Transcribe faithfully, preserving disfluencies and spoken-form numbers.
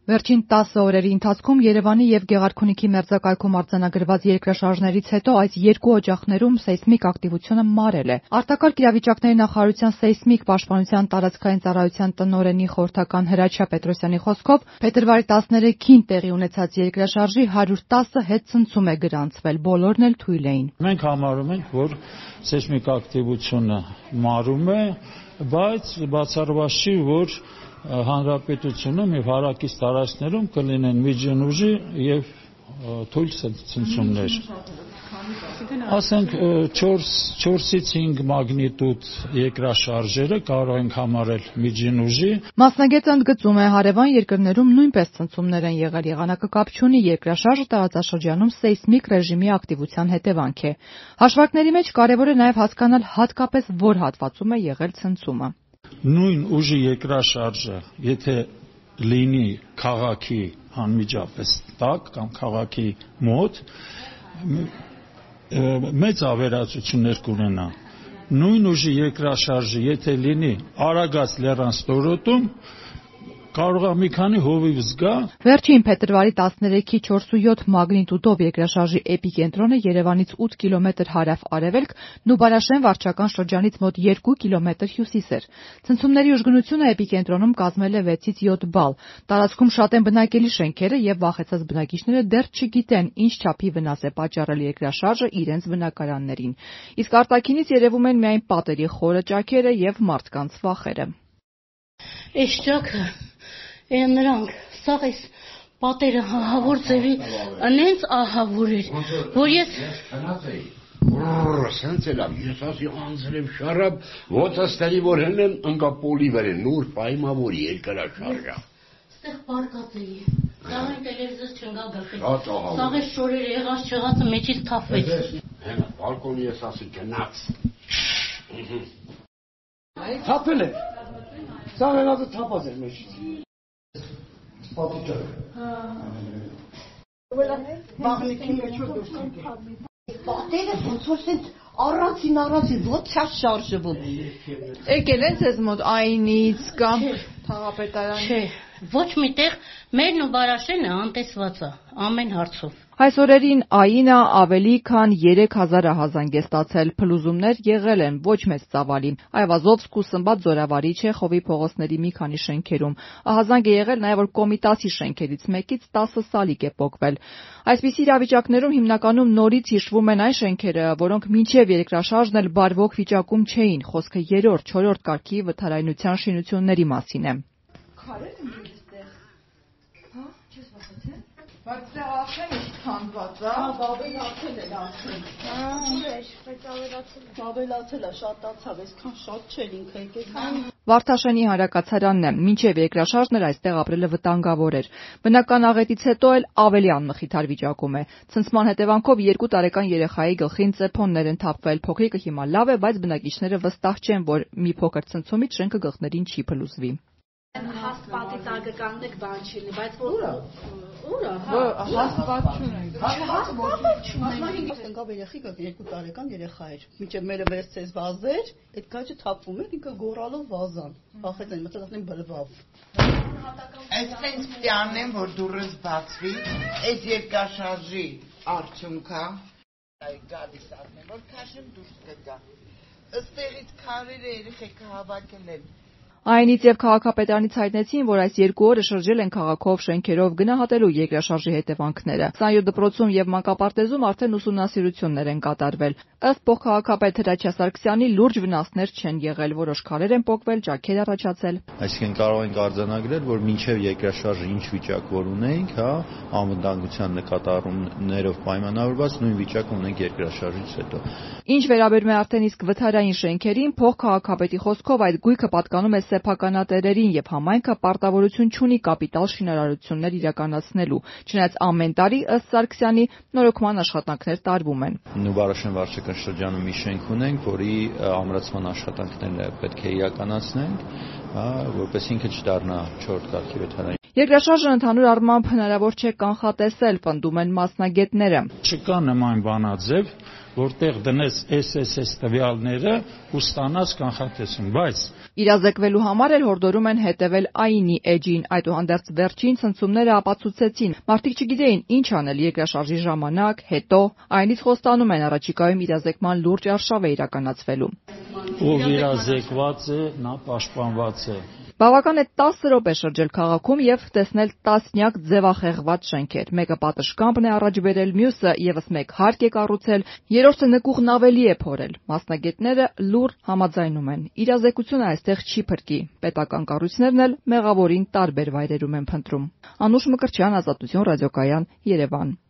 Վերջին տասը օրերի ընթացքում Երևանի և Գեղարքունիքի մերձակայքում արձանագրված երկրաշարժներից հետո այս երկու օջախներում սեյսմիկ ակտիվությունը մարել է։ Արտակարգ իրավիճակների նախարարության սեյսմիկ պաշտպանության տարածքային ծառայության տնօրենի խորհրդական Հրաչյա Պետրոսյանի խոսքով, փետրվարի տասներեքին տեղի ունեցած երկրաշարժի հարյուր տասը հետցնցում է գրանցվել, բոլորն էլ թույլ էին։ Մենք համարում ենք, որ սեյսմիկ ակտիվությունը մարում է, բայց բացառված չի, որ հանրապետությունում և հարակից տարածքներում կլինեն միջին ուժի և թույլ ցնցումներ։ Ասենք չորսից հինգ մագնիտուդ երկրաշարժերը կարող ենք համարել միջին ուժի։ Մասնագետը ընդգծում է, հարևան երկրներում նույնպես ցնցումներ են եղել, եղանակը կապ չունի, երկրաշարժը տարածաշրջանում սեյսմիկ ռեժիմի ակտիվության հետևանք է։ Հաշվարկների մեջ կարևոր է նաև հասկանալ հատկապես որ հատվածում է եղել ցնցումը։ Նույն ուժի երկրաշարժը, եթե լինի քաղաքի անմիջապես տակ կամ քաղաքի մոտ, մեծ ավերածություններ կունենա։ Նույն ուժի երկրաշարժը, եթե լինի Արագած լեռան ստորոտում, կարող է մի քանի հովիվ զգա։ Վերջին փետրվարի տասներեքի չորս ու յոթ մագնիտուդով երկրաշարժի էպիկենտրոնը Երևանից ութ կիլոմետր հարավ-արևելք, Նուբարաշեն վարչական շրջանից մոտ երկու կիլոմետր հյուսիս էր։ Ցնցումների ուժգնությունը էպիկենտրոնում կազմել է վեցից յոթ բալ։ Տարածքում շատ են բնակելի շենքերը և վախեցած բնակիչները դեռ չգիտեն ինչ չափի վնաս է պատճառել երկրաշարժը իրենց բնակարաններին։ Իսկ արտաքինից երևում են միայն պատերի խորը ճաքերը և մարդկանց վախերը։ Այս ճաքը նրանք, սաղ այս պատերը ահավոր ձևի, անենց ահավոր էր, որ ես... Սենց էլավ, ես ասի անձրև շարապ, ոնց աստերի որ հենեն ընկա պոլի վրեն, նուր պայմավոր երկրաշարժա։ Ստեղ պարկած էի, սաղ են տելևիզս չնգալ գլխի, սաղ ես շորերը եղած չեղածը մեջից թափվեց։ Հենա, բալկոնի ես ասի գնաց։ Թափել է, սաղ եղածը թափած էր մեջից։ Պատիճակ։ Բաղնիքի մեջ որ դուրս կգել։ Պատերը ոնց որ սենց առանցին առանցին ոնց է շարժվում։ Եկել են ձեզ մոտ Այնից կամ Թաղապետարան։ Չէ, ոչ միտեղ մերն ու Բարաշենը անտեսված է ամեն հարցով։ Այս օրերին Այնը ավելի քան երեք հազար ահազանգ է ստացել, փլուզումներ եղել են ոչ մեծ ծավալի։ Այվազովսկ ու Սմբատ Զորավարի Չեխովի փողոցների մի քանի շենքերում։ Ահազանգ է եղել նաև որ Կոմիտասի շենքերից մեկից տասը սալիկ է պոկվել։ Այսպիսի իրավիճակներում հիմնականում նորից հիշվում են այն շենքերը, որոնք մինչև երկրաշարժն էլ բարվոք վիճակում չէին, խոսքը երրորդ, չորրորդ կարգի վթարայնության շինությունների մասին է։ Բայց դեռ արդեն ինչ քանդված է։ Հա, բավելացել է արդեն։ Ուրիշ, բայց ավելացել է։ Բավելացել է, շատացավ, այսքան շատ չէր ինքը եկել։ Վարդաշենի հանրակացարանն է, մինչև երկրաշարժն էր այստեղ ապրելը վտանգավոր էր։ Բնական աղետից հետո էլ ավելի անմխիթար վիճակում է։ Ցնցման հետևանքով երկու տարեկան երեխայի գլխին ծեփոններ են թափվել։ Փոքրիկը հիմա լավ է, բայց բնակիչները վստահ չեն, որ մի փոքր ցնցումից շենքը գլխներին չի փլուզվի։ Հաստատի տակը կանգնեք բան չլինի, բայց որ Ուրա, հա, հաստատ չունենք։ Հաստատ չունենք։ Ընկավ երեխիկը երկու տարեկան երեխա էր։ Մինչև մերը վերցրեց վազեր, այդ գաճը թափվում էր, ինքը գոռալով վազան։ Վախեց այն, մտածում եմ բլվավ։ Այսպես պետք է անեմ, որ դուրս բացվի, այս երկրաշարժի արդյունքը գալիս ասեմ, որ քաշեմ դուրս կգա։ Ըստեղից քարերը երեխեքը հավաքել են։ Այնից եւ քաղաքապետարանից հայտնեցին, որ այս երկու օրը շրջել են քաղաքով, շենքերով գնահատելու երկրաշարժի հետևանքները։ քսանյոթ դպրոցում եւ մանկապարտեզում արդեն ուսումնասիրություններ են կատարվել։ Ըստ փոխքաղաքապետ Հրաչյա Սարգսյանի, լուրջ վնասներ չեն եղել, որոշ քարեր են պոկվել, ճաքեր առաջացել։ Այսինքն կարող ենք արձանագրել, որ մինչև երկրաշարժը ինչ վիճակ որ ունեինք, հա, անվտանգության նկատառումներով պայմանավորված նույն վիճակ ունենք երկրաշարժից հետո։ Ինչ վերաբերում է արդեն իսկ վթարային շենքերին, փոխքաղաքապետի խոսքով այդ գույքը պատկանում է սեփականատերերին եւ համայնքը պարտավորություն չունի կապիտալ շինարարություններ իրականացնելու, չնայած ամեն տարի ըստ Սարգսյանի նորոգման աշխատանքներ տարվում են։ Նուբարաշեն վարչական շրջանում մի շենք ունենք, որի ամրացման աշխատանքներն պետք է իրականացնենք հա, որպես ինքը չդառնա չորրորդ կարգի վթարային։ Երկրաշարժը ընդհանուր առմամբ հնարավոր չէ կանխատեսել, պնդում են մասնագետները։ Չկա նման բանաձև, որտեղ դնես էս էս էս տվյալները ու ստանաս կանխատեսում, բայց իրազեկվելու համար էլ հորդորում են հետևել ԱԻՆ-ի էջին, այդուհանդերձ վերջին ցնցումները ապացուցեցին, մարդիկ չգիտեին ինչ անել երկրաշարժի ժամանակ, հետո, ԱԻՆ-ից խոստանում են առաջիկայում իրազեկման լուրջ արշավ է իրականացվելու։ Ով իրազեկված է, նա պաշտպանված է։ Բավական է տասը րոպե շրջել քաղաքում եւ տեսնել տասնյակ ձևախեղված շենքեր։ Մեկը պատշգամբն է առաջ բերել, մյուսը եւս մեկ հարկ է կառուցել, երրորդը նկուղն ավելի է փորել։ Մասնագետները լուռ համաձայնում են։ Իրազեկությունը այստեղ չի փրկի։ Պետական կառույցներն էլ մեղավորին տարբեր վայրերում են փնտրում։ Անուշ Մկրտչյան, Ազատություն ռադիոկայան, Երևան։